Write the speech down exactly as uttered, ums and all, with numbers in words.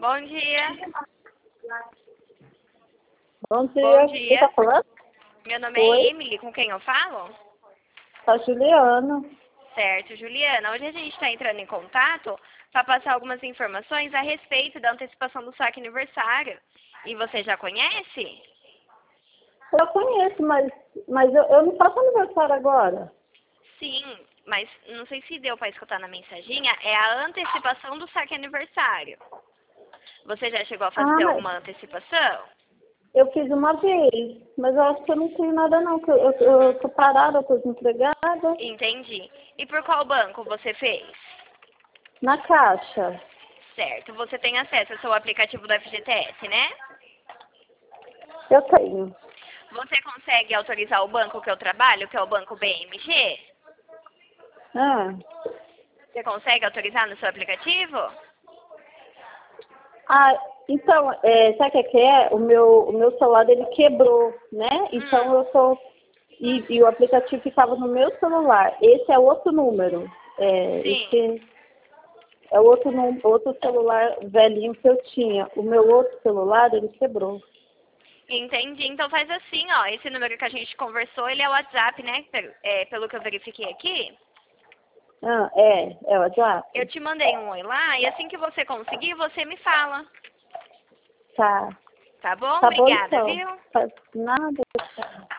Bom dia. Bom dia. Bom dia. Quem tá falando? Meu nome Oi? é Emily, com quem eu falo? Tá Juliana. Certo, Juliana. Hoje a gente está entrando em contato para passar algumas informações a respeito da antecipação do saque aniversário. E você já conhece? Eu conheço, mas, mas eu, eu não faço aniversário agora. Sim, mas não sei se deu para escutar na mensaginha, é a antecipação do saque aniversário. Você já chegou a Ah, fazer mas alguma antecipação? eu fiz uma vez, mas eu acho que eu não tenho nada não, que eu, eu, eu tô parada, eu tô desempregada. Entendi. E por qual banco você fez? Na Caixa. Certo, você tem acesso ao seu aplicativo do F G T S, né? Eu tenho. Você consegue autorizar o banco que eu trabalho, que é o banco B M G? Ah, Você consegue autorizar no seu aplicativo? ah então, é, sabe o que é que é? O meu, o meu celular, ele quebrou, né? Então Hum, eu tô... E, e o aplicativo ficava no meu celular. Esse é outro número. É, sim. esse é outro, num- outro celular velhinho que eu tinha. O meu outro celular, ele quebrou. Entendi. Então faz assim, ó. Esse número que a gente conversou, ele é o WhatsApp, né? Pelo, é, pelo que eu verifiquei aqui. Ah, é, é o Eu WhatsApp? te mandei um oi lá e assim que você conseguir, você me fala. Tá. Tá bom? Tá bom Obrigada, então. viu? Faz nada.